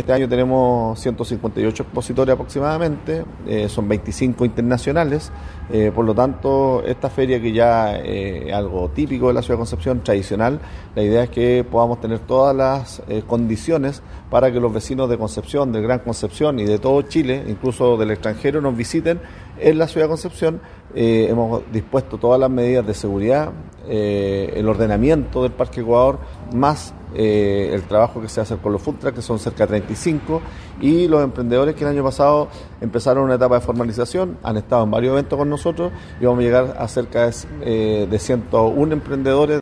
Este año tenemos 158 expositores aproximadamente, son 25 internacionales, por lo tanto esta feria que ya es algo típico de la ciudad de Concepción, tradicional, la idea es que podamos tener todas las condiciones para que los vecinos de Concepción, del Gran Concepción y de todo Chile, incluso del extranjero, nos visiten en la ciudad de Concepción. Hemos dispuesto todas las medidas de seguridad, el ordenamiento del Parque Ecuador, más el trabajo que se hace con los food trucks, que son cerca de 35, y los emprendedores que el año pasado empezaron una etapa de formalización, han estado en varios eventos con nosotros y vamos a llegar a cerca de 101 emprendedores.